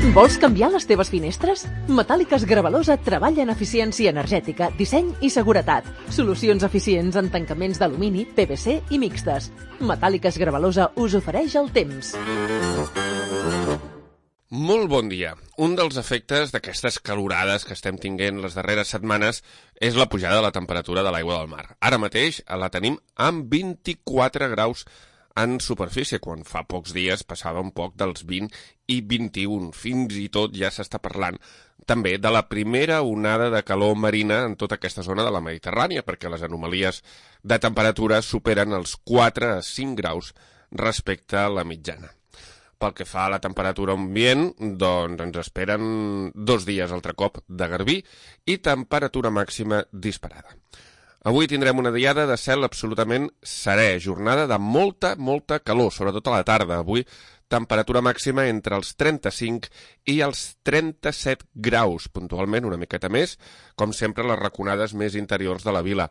Vols canviar les teves finestres? Metàl·liques Gravalosa treballa en eficiència energètica, disseny i seguretat. Solucions eficients en tancaments d'alumini, PVC i mixtes. Metàl·liques Gravalosa us ofereix el temps. Molt bon dia. Un dels efectes d'aquestes calorades que estem tinguent les darreres setmanes és la pujada de la temperatura de l'aigua del mar. Ara mateix la tenim amb 24 graus en superfície, quan fa pocs dies passava un poc dels 20 i 21. Fins i tot ja s'està parlant també de la primera onada de calor marina en tota aquesta zona de la Mediterrània, perquè les anomalies de temperatura superen els 4 a 5 graus respecte a la mitjana. Pel que fa a la temperatura ambient, doncs ens esperen 2 dies altre cop de garbí i temperatura màxima disparada. Avui tindrem una diada de cel absolutament serè, jornada de molta calor, sobretot a la tarda. Avui temperatura màxima entre els 35 i els 37 graus, puntualment una miqueta més, com sempre les raconades més interiors de la vila.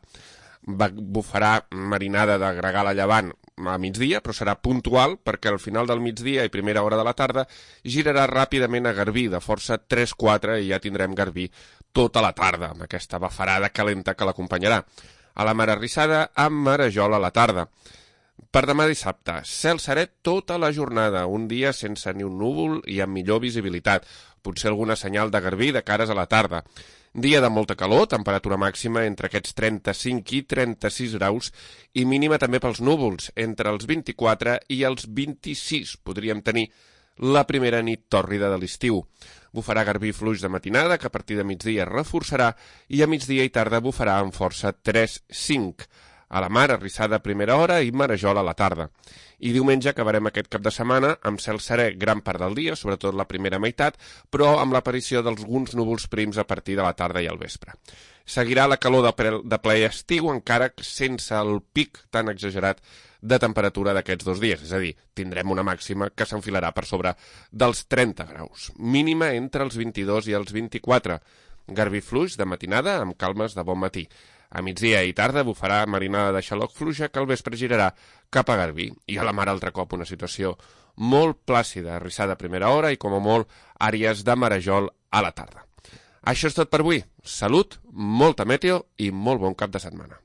Bufarà marinada de gregal a llevant a migdia, però serà puntual perquè al final del migdia i primera hora de la tarda girarà ràpidament a garbí de força 3-4 i ja tindrem garbí tota la tarda, amb aquesta bafarada calenta que l'acompanyarà. A la mar arrissada, amb marejol a la tarda. Per demà dissabte, cel serè tota la jornada, un dia sense ni un núvol i amb millor visibilitat, potser alguna senyal de garbí de cares a la tarda. Dia de molta calor, temperatura màxima entre aquests 35 i 36 graus i mínima també pels núvols, entre els 24 i els 26. Podríem tenir la primera nit tòrrida de l'estiu. Bufarà garbí fluix de matinada, que a partir de migdia reforçarà, i a migdia i tarda bufarà amb força 3-5. A la mar, arrissada a primera hora i marejol a la tarda. I diumenge acabarem aquest cap de setmana amb cel serè gran part del dia, sobretot la primera meitat, però amb l'aparició d'alguns núvols prims a partir de la tarda i al vespre. Seguirà la calor de ple estiu, encara sense el pic tan exagerat de temperatura d'aquests 2 dies, és a dir, tindrem una màxima que s'enfilarà per sobre dels 30 graus, mínima entre els 22 i els 24, garbí fluix de matinada amb calmes de bon matí. A migdia i tarda bufarà marinada de xaloc fluixa que al vespre girarà cap a garbí, i a la mar altre cop una situació molt plàcida, arrissada a primera hora i com a molt àrees de marejol a la tarda. Això és tot per avui. Salut, molta meteo i molt bon cap de setmana.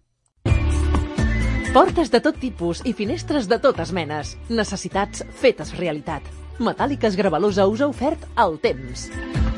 Portes de tot tipus i finestres de totes menes. Necessitats fetes realitat. Metàl·liques Gravalosa us ha ofert el temps.